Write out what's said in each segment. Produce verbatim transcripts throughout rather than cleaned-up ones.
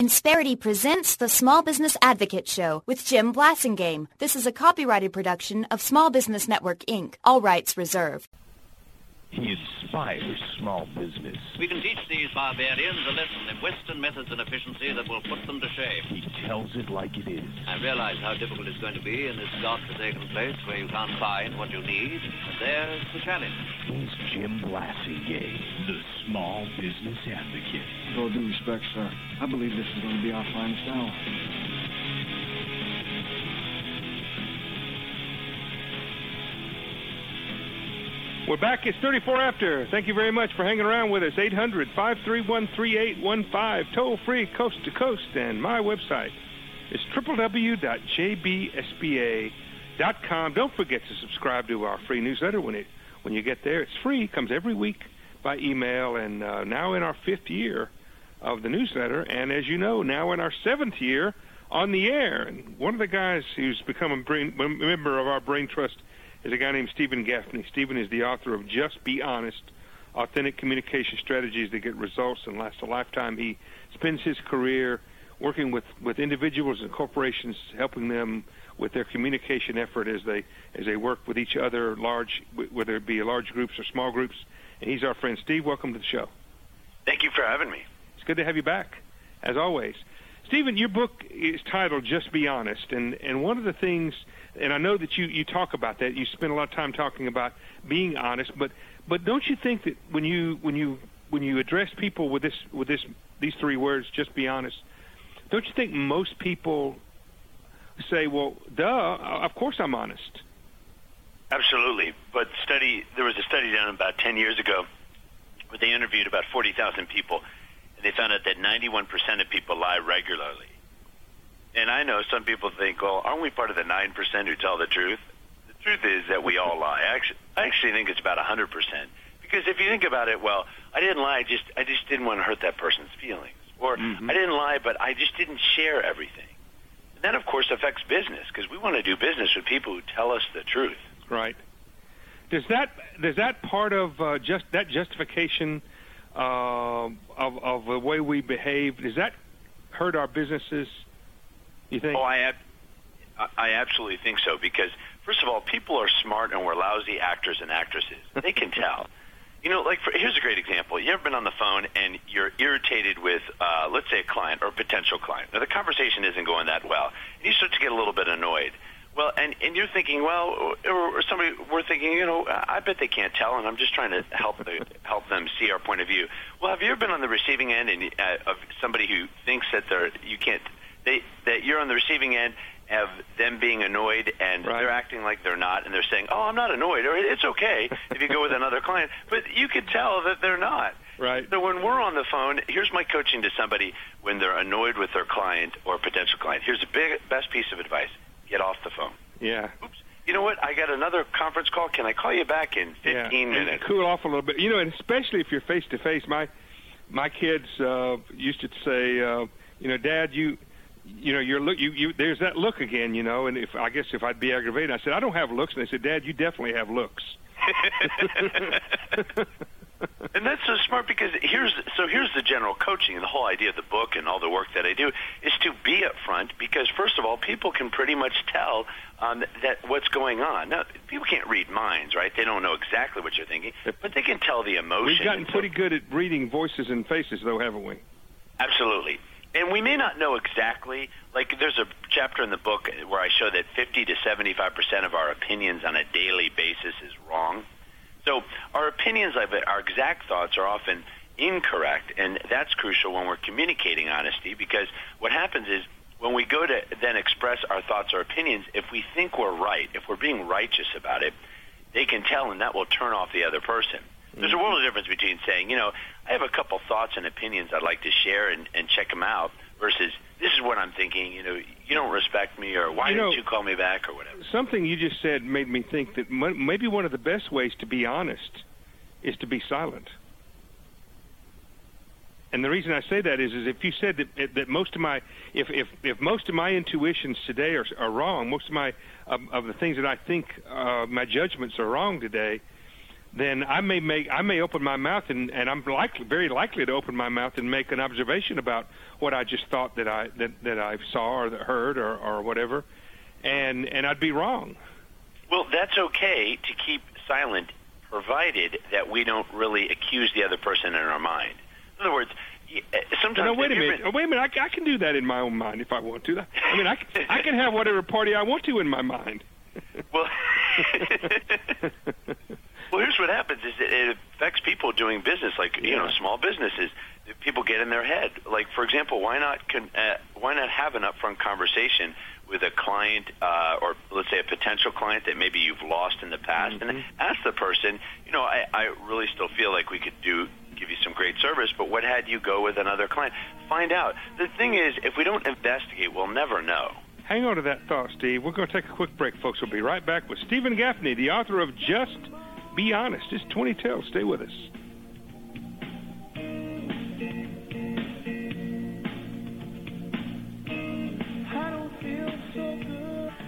Insperity presents the Small Business Advocate Show with Jim Blasingame. This is a copyrighted production of Small Business Network, Incorporated. All rights reserved. He inspires small business. We can teach these barbarians a lesson in Western methods and efficiency that will put them to shame. He tells it like it is. I realize how difficult it's going to be in this godforsaken place where you can't find what you need. But there's the challenge. He's Jim Blasingame, the Small Business Advocate. With all due respect, sir, I believe this is going to be our finest hour. We're back. It's thirty-four after. Thank you very much for hanging around with us. eight hundred, five three one, three eight one five, toll free, coast to coast. And my website is w w w dot j b s b a dot com. Don't forget to subscribe to our free newsletter when it when you get there. It's free. It comes every week by email. And uh, now in our fifth year of the newsletter. And as you know, now in our seventh year on the air. And one of the guys who's become a, brain, a member of our Brain Trust is a guy named Stephen Gaffney. Stephen is the author of Just Be Honest, Authentic Communication Strategies that Get Results and Last a Lifetime. He spends his career working with, with individuals and corporations, helping them with their communication effort as they as they work with each other, large, whether it be large groups or small groups. And he's our friend. Steve, welcome to the show. Thank you for having me. It's good to have you back, as always. Stephen, your book is titled Just Be Honest, and, and one of the things, and I know that you, you talk about that, you spend a lot of time talking about being honest, but but don't you think that when you when you when you address people with this with this these three words, just be honest, don't you think most people say, well, duh, of course I'm honest? Absolutely, but study there was a study done about ten years ago where they interviewed about forty thousand people. And they found out that ninety-one percent of people lie regularly. And I know some people think, well, aren't we part of the nine percent who tell the truth? The truth is that we all lie. I actually, I actually think it's about one hundred percent. Because if you think about it, well, I didn't lie, I just, I just didn't want to hurt that person's feelings. Or mm-hmm. I didn't lie, but I just didn't share everything. And that, of course, affects business, because we want to do business with people who tell us the truth. Right. Does that, does that part of uh, just that justification Uh, of, of the way we behave, does that hurt our businesses, you think? Oh, I, ab- I absolutely think so, because, first of all, people are smart and we're lousy actors and actresses. They can tell. You know, like, for, here's a great example. You ever been on the phone and you're irritated with, uh, let's say, a client or a potential client. Now, the conversation isn't going that well, and you start to get a little bit annoyed. Well, and, and you're thinking, well, or, or somebody, we're thinking, you know, I bet they can't tell, and I'm just trying to help the, help them see our point of view. Well, have you ever been on the receiving end and, uh, of somebody who thinks that they're, you can't, they, that you're on the receiving end of them being annoyed, and right. they're acting like they're not, and they're saying, oh, I'm not annoyed, or it's okay if you go with another client, but you could tell that they're not. Right. So when we're on the phone, here's my coaching to somebody when they're annoyed with their client or potential client. Here's the big, best piece of advice. Get off the phone. Yeah. Oops. You know what? I got another conference call. Can I call you back in fifteen yeah. minutes? Cool off a little bit. You know, and especially if you're face to face. My my kids uh, used to say, uh, you know, Dad, you you know, you're look you, you there's that look again, you know, and if I guess if I'd be aggravated, I said, I don't have looks, and they said, Dad, you definitely have looks. And that's so smart, because here's so here's the general coaching, and the whole idea of the book and all the work that I do is to be up front, because first of all, people can pretty much tell um, that what's going on. Now, people can't read minds, right? They don't know exactly what you're thinking, but they can tell the emotion. We've gotten pretty good at reading voices and faces, though, haven't we? Absolutely. And we may not know exactly, like there's a chapter in the book where I show that fifty to seventy-five percent of our opinions on a daily basis is wrong. So our opinions of it, our exact thoughts, are often incorrect, and that's crucial when we're communicating honesty, because what happens is when we go to then express our thoughts or opinions, if we think we're right, if we're being righteous about it, they can tell, and that will turn off the other person. There's a world of difference between saying, you know, I have a couple thoughts and opinions I'd like to share and, and check them out, versus this is what I'm thinking, you know, you don't respect me, or why you know, didn't you call me back, or whatever. Something you just said made me think that maybe one of the best ways to be honest is to be silent. And the reason I say that is, is if you said that, that most of my, if, if, if most of my intuitions today are, are wrong, most of my, of, of the things that I think, uh, my judgments are wrong today, then I may make I may open my mouth and, and I'm likely very likely to open my mouth and make an observation about what I just thought that I that, that I saw or that heard or, or whatever, and and I'd be wrong. Well, that's okay to keep silent, provided that we don't really accuse the other person in our mind. In other words, sometimes. No, wait a minute. Oh, wait a minute. I, I can do that in my own mind if I want to. I mean, I, I can have whatever party I want to in my mind. Well, well, here's what happens: is it, it affects people doing business, like you yeah. know, small businesses. People get in their head. Like, for example, why not con, uh, why not have an upfront conversation with a client, uh, or let's say a potential client that maybe you've lost in the past, mm-hmm. and ask the person, you know, I, I really still feel like we could do. give you some great service, but what had you go with another client? Find out. The thing is, if we don't investigate, we'll never know. Hang on to that thought, Steve. We're going to take a quick break, folks. We'll be right back with Stephen Gaffney, the author of Just Be Honest. It's twenty twelve. Stay with us. I don't feel so good.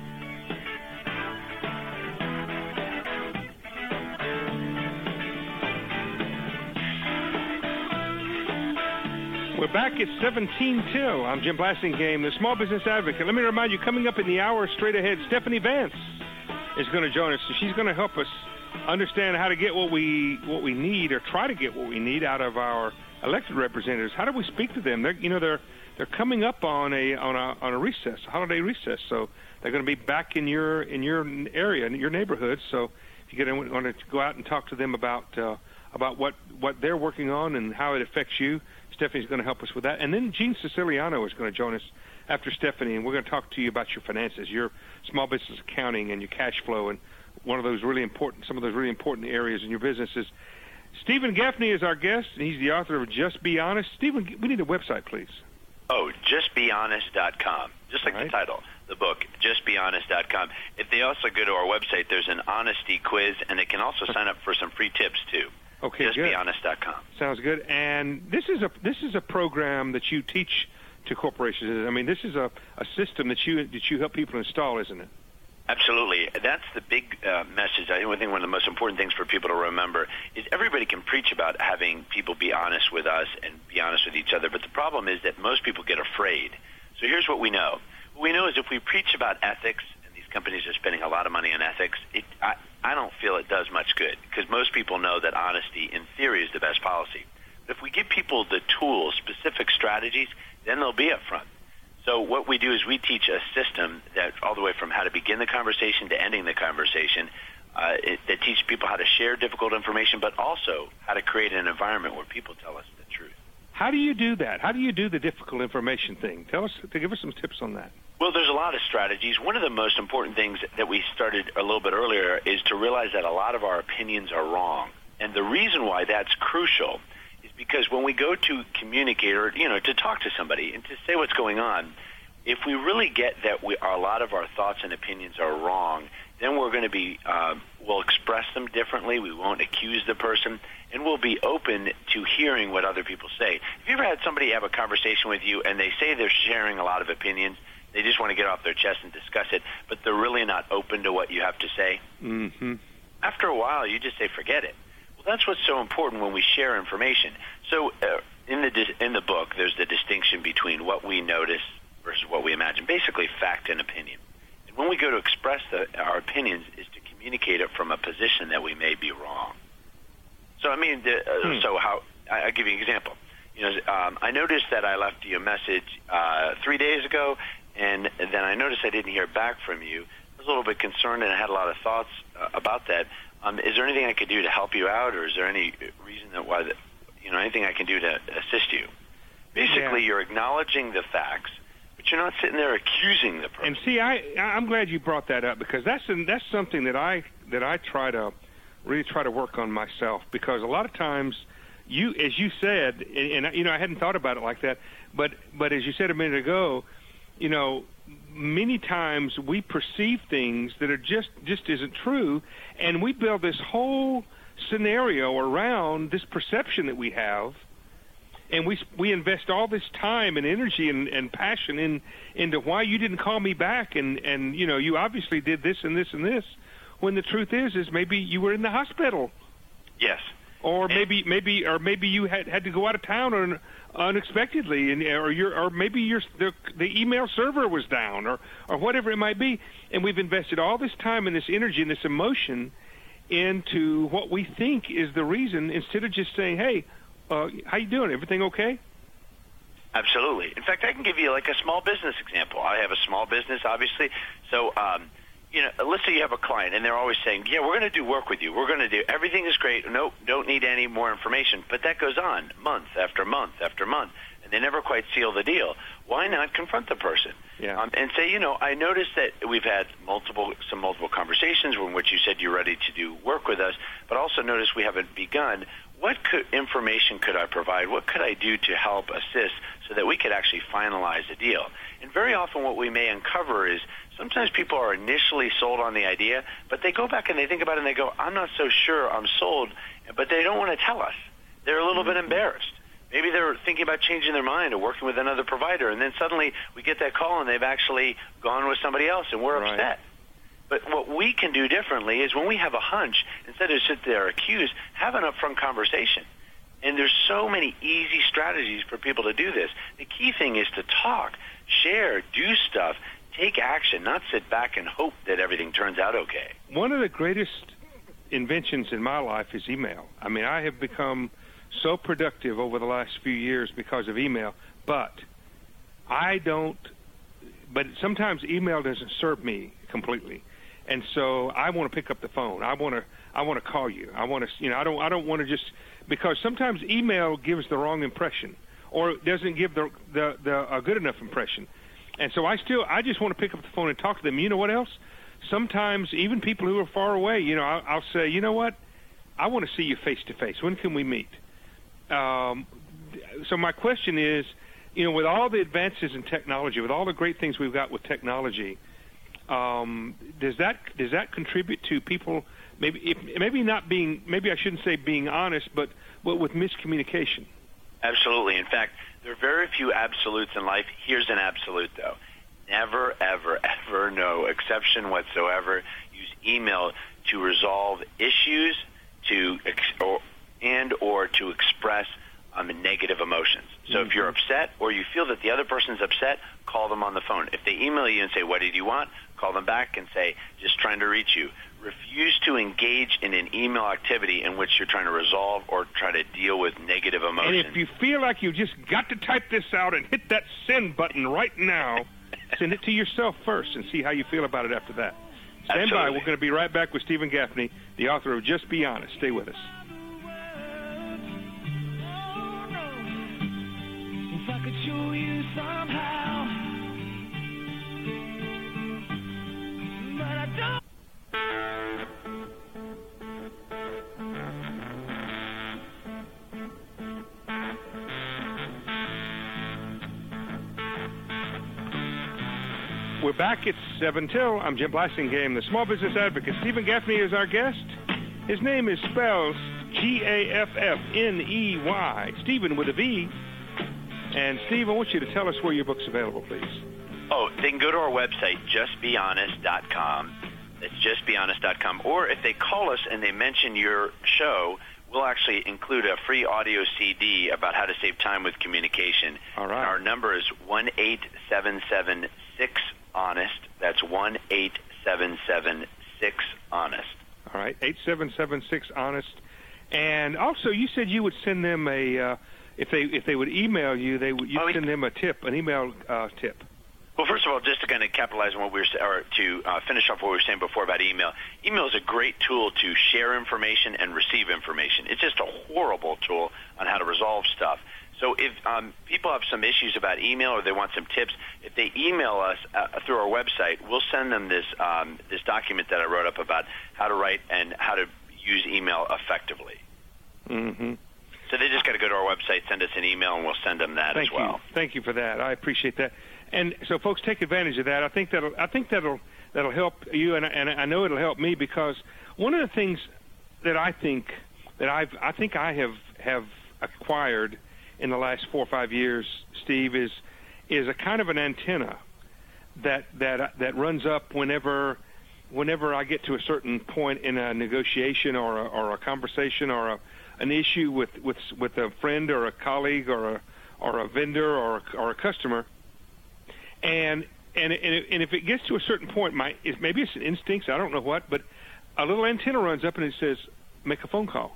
We're back at seventeen till. I'm Jim Blasingame, the Small Business Advocate. Let me remind you, coming up in the hour straight ahead, Stephanie Vance is going to join us. She's going to help us understand how to get what we what we need, or try to get what we need out of our elected representatives. How do we speak to them? They're, you know, they're they're coming up on a on a on a recess, a holiday recess. So they're going to be back in your in your area, in your neighborhood. So if you get want to go out and talk to them about uh, about what what they're working on and how it affects you, Stephanie's going to help us with that. And then Gene Siciliano is going to join us after Stephanie, and we're going to talk to you about your finances, your small business accounting and your cash flow, and one of those really important, some of those really important areas in your businesses. Stephen Gaffney is our guest, and he's the author of Just Be Honest. Stephen, we need a website, please. Oh, just be honest dot com, just like right. the title, the book, just be honest dot com. If they also go to our website, there's an honesty quiz, and they can also sign up for some free tips, too. Okay, just good. be honest dot com. Sounds good. And this is a this is a program that you teach to corporations. I mean, this is a, a system that you that you help people install, isn't it? Absolutely. That's the big uh, message. I think one of the most important things for people to remember is everybody can preach about having people be honest with us and be honest with each other, but the problem is that most people get afraid. So here's what we know. What we know is if we preach about ethics, and these companies are spending a lot of money on ethics, it, I, I don't feel it does much good, because most people know that honesty, in theory, is the best policy. But if we give people the tools, specific strategies, then they'll be up front. So what we do is we teach a system that all the way from how to begin the conversation to ending the conversation, uh, it, that teaches people how to share difficult information, but also how to create an environment where people tell us the truth. How do you do that? How do you do the difficult information thing? Tell us, to give us some tips on that. Well, there's a lot of strategies. One of the most important things that we started a little bit earlier is to realize that a lot of our opinions are wrong. And the reason why that's crucial is because when we go to communicate or, you know, to talk to somebody and to say what's going on, if we really get that we, a lot of our thoughts and opinions are wrong, then we're going to be, uh, we'll express them differently. We won't accuse the person, and we'll be open to hearing what other people say. Have you ever had somebody have a conversation with you and they say they're sharing a lot of opinions? They just want to get off their chest and discuss it, but they're really not open to what you have to say? Mm-hmm. After a while, you just say, forget it. Well, that's what's so important when we share information. So uh, in the in the book, there's the distinction between what we notice versus what we imagine, basically fact and opinion. And when we go to express the, our opinions is to communicate it from a position that we may be wrong. So, I mean, the, uh, hmm. so how, I, I'll give you an example. You know, um, I noticed that I left you a message uh, three days ago, and then I noticed I didn't hear back from you. I was a little bit concerned, and I had a lot of thoughts uh, about that. Um, is there anything I could do to help you out, or is there any reason that why, the, you know, anything I can do to assist you? Basically, yeah. You're acknowledging the facts, but you're not sitting there accusing the person. And see, I I'm glad you brought that up, because that's an, that's something that I that I try to really try to work on myself, because a lot of times you, as you said, and, and you know, I hadn't thought about it like that, but but as you said a minute ago, you know, many times we perceive things that are just just isn't true, and we build this whole scenario around this perception that we have, and we we invest all this time and energy and, and passion in into why you didn't call me back, and and you know, you obviously did this and this and this, when the truth is is maybe you were in the hospital, Yes. Or maybe, maybe, or maybe you had, had to go out of town or unexpectedly, and or your, or maybe your the, the email server was down, or or whatever it might be. And we've invested all this time and this energy and this emotion into what we think is the reason, instead of just saying, "Hey, uh, how you doing? Everything okay?" Absolutely. In fact, I can give you like a small business example. I have a small business, obviously, so. Um, You know, let's say you have a client, and they're always saying, yeah, we're going to do work with you. We're going to do, everything is great. Nope, don't need any more information. But that goes on month after month after month, and they never quite seal the deal. Why not confront the person? Yeah. Um, and say, you know, I noticed that we've had multiple, some multiple conversations in which you said you're ready to do work with us, but also notice we haven't begun. What could, information could I provide? What could I do to help assist so that we could actually finalize a deal? And very often what we may uncover is sometimes people are initially sold on the idea, but they go back and they think about it and they go, I'm not so sure I'm sold, but they don't want to tell us. They're a little bit embarrassed. Maybe they're thinking about changing their mind or working with another provider, and then suddenly we get that call and they've actually gone with somebody else, and we're Right. upset. But what we can do differently is when we have a hunch, instead of sit there accused, have an upfront conversation. And there's so many easy strategies for people to do this. The key thing is to talk, share, do stuff, take action, not sit back and hope that everything turns out okay. One of the greatest inventions in my life is email. I mean, I have become so productive over the last few years because of email, but I don't, but sometimes email doesn't serve me completely. And so I want to pick up the phone. I want to, I want to call you. I want to, you know, I don't, I don't want to just, because sometimes email gives the wrong impression or doesn't give the, the, the a good enough impression. And so I still, I just want to pick up the phone and talk to them. You know what else? Sometimes even people who are far away, you know, I'll, I'll say, you know what? I want to see you face to face. When can we meet? Um, so my question is, you know, with all the advances in technology, with all the great things we've got with technology, um, does that does that contribute to people maybe if, maybe not being, maybe I shouldn't say being honest, but but with miscommunication? Absolutely. In fact, there are very few absolutes in life. Here's an absolute, though. Never, ever, ever, no exception whatsoever, use email to resolve issues to ex- or, and or to express um, negative emotions. So mm-hmm. if you're upset or you feel that the other person's upset, call them on the phone. If they email you and say, what did you want? Call them back and say, just trying to reach you. Refuse to engage in an email activity in which you're trying to resolve or try to deal with negative emotions. And if you feel like you just got to type this out and hit that send button right now, send it to yourself first and see how you feel about it after that. Stand Absolutely. by. We're going to be right back with Stephen Gaffney, the author of Just Be Honest. Stay with us. If I could show you somehow, but I don't. We're back. It's seven till. I'm Jim Blasingame, the small business advocate. Stephen Gaffney is our guest. His name is spelled G A F F N E Y, Stephen with a V. And, Steve, I want you to tell us where your book's available, please. Oh, they can go to our website, just be honest dot com. That's just be honest dot com. Or if they call us and they mention your show, we'll actually include a free audio C D about how to save time with communication. All right. And our number is one eight seven seven six honest. That's one eight seven seven six honest. All right, eight seven seven six honest. And also, you said you would send them a, uh, if they if they would email you, they would you'd Oh, send them a tip, an email uh, tip. Well, first of all, just to kind of capitalize on what we were, or to uh, finish off what we were saying before about email, email is a great tool to share information and receive information. It's just a horrible tool on how to resolve stuff. So if um, people have some issues about email or they want some tips, if they email us uh, through our website, we'll send them this um, this document that I wrote up about how to write and how to use email effectively. Mm-hmm. So they just got to go to our website, send us an email, and we'll send them that Thank as well. you. Thank you for that. I appreciate that. And so, folks, take advantage of that. I think that'll I think that'll that'll help you, and and I know it'll help me, because one of the things that I think that I've I think I have have acquired in the last four or five years, Steve, is is a kind of an antenna that that that runs up whenever whenever I get to a certain point in a negotiation or a, or a conversation or a, an issue with, with with a friend or a colleague or a or a vendor or a, or a customer, and and and, and if it gets to a certain point, my it, maybe it's instincts, I don't know what, but a little antenna runs up and it says, make a phone call,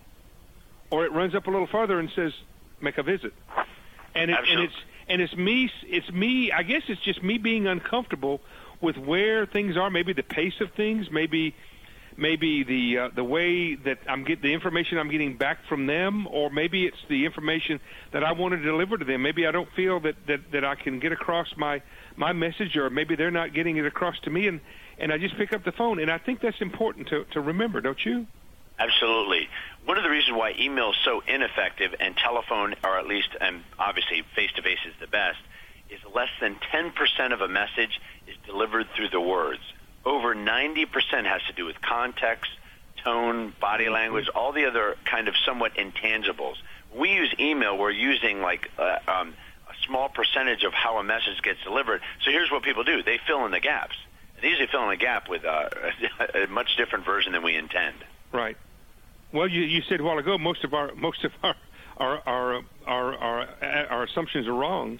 or it runs up a little farther and says, make a visit, and it, and it's and it's me it's me I guess it's just me being uncomfortable with where things are, maybe the pace of things, maybe maybe the uh, the way that I'm get the information I'm getting back from them, or maybe it's the information that I want to deliver to them. Maybe I don't feel that, that, that I can get across my, my message, or maybe they're not getting it across to me, and, and I just pick up the phone. And I think that's important to, to remember, don't you? Absolutely. One of the reasons why email is so ineffective and telephone, or at least, and obviously face-to-face is the best, is less than ten percent of a message is delivered through the words. Over ninety percent has to do with context, tone, body language, all the other kind of somewhat intangibles. When we use email, we're using like uh, um, a small percentage of how a message gets delivered. So here's what people do. They fill in the gaps. They usually fill in the gap with uh, a much different version than we intend. Right. Well, you, you said a while ago most of our most of our our our our, our, our assumptions are wrong.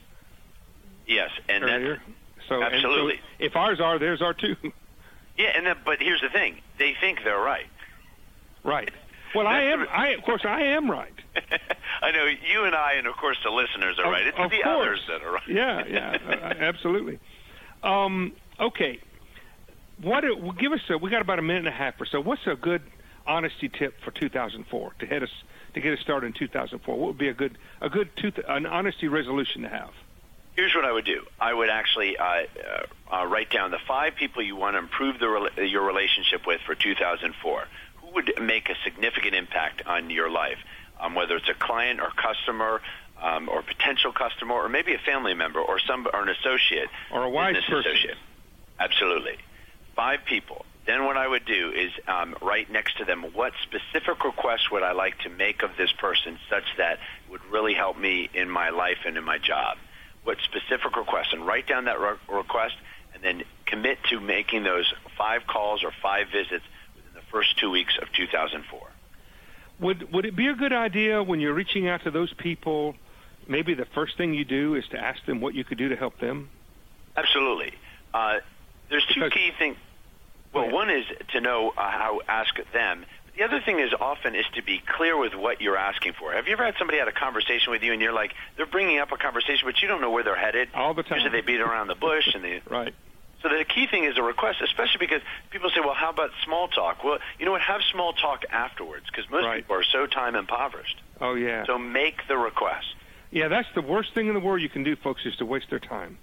Yes, and earlier. So absolutely. And so if ours are, theirs are too. Yeah, and that, but here's the thing: they think they're right. Right. Well, I am. I of course I am right. I know you and I, and of course the listeners are of, right. It's of the course. others that are right. Yeah, yeah, uh, absolutely. Um, okay. What? Well, give us. A, we got about a minute and a half or so. What's a good honesty tip for two thousand four to head us to get us started in two thousand four? What would be a good a good two, an honesty resolution to have? Here's what I would do. I would actually uh, uh, uh, write down the five people you want to improve the, your relationship with for two thousand four. Who would make a significant impact on your life, um, whether it's a client or customer um, or potential customer, or maybe a family member or some or an associate. Or a wise business person. Associate. Absolutely. Five people. Then what I would do is um, write next to them, what specific requests would I like to make of this person such that it would really help me in my life and in my job? What specific requests, and write down that re- request, and then commit to making those five calls or five visits within the first two weeks of two thousand four. Would would it be a good idea when you're reaching out to those people, maybe the first thing you do is to ask them what you could do to help them? Absolutely. Uh, there's two Because, key things. Well, one is to know uh, how to ask them. The other thing is often is to be clear with what you're asking for. Have you ever had somebody had a conversation with you and you're like, they're bringing up a conversation, but you don't know where they're headed? All the time. Usually they beat around the bush. and they Right. So the key thing is a request, especially because people say, well, how about small talk? Well, you know what? Have small talk afterwards, because most Right. people are so time impoverished. Oh, yeah. So make the request. Yeah, that's the worst thing in the world you can do, folks, is to waste their time.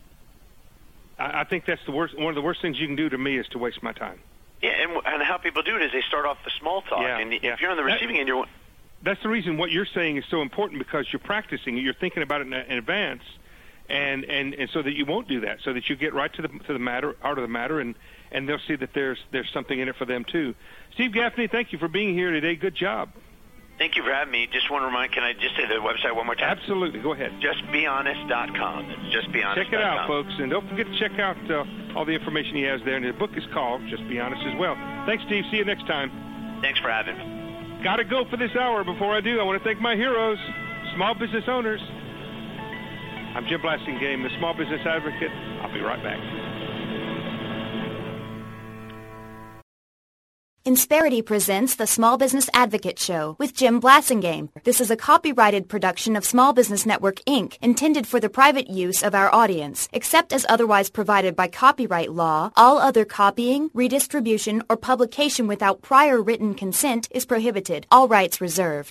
I, I think that's the worst. One of the worst things you can do to me is to waste my time. Yeah, and, and how people do it is they start off the small talk. Yeah, and yeah. if you're on the receiving end, you're... That's the reason what you're saying is so important, because you're practicing, you're thinking about it in, in advance, and, and, and so that you won't do that, so that you get right to the to the matter, heart of the matter, and, and they'll see that there's there's something in it for them too. Steve Gaffney, thank you for being here today. Good job. Thank you for having me. Just want to remind, can I just say the website one more time? Absolutely. Go ahead. just be honest dot com. It's just be honest dot com. Check it out, folks, and don't forget to check out uh, all the information he has there. And the book is called Just Be Honest as well. Thanks, Steve. See you next time. Thanks for having me. Got to go for this hour. Before I do, I want to thank my heroes, small business owners. I'm Jim Blasingame, the Small Business Advocate. I'll be right back. Insperity presents the Small Business Advocate Show with Jim Blasingame. This is a copyrighted production of Small Business Network, Incorporated, intended for the private use of our audience. Except as otherwise provided by copyright law, all other copying, redistribution, or publication without prior written consent is prohibited. All rights reserved.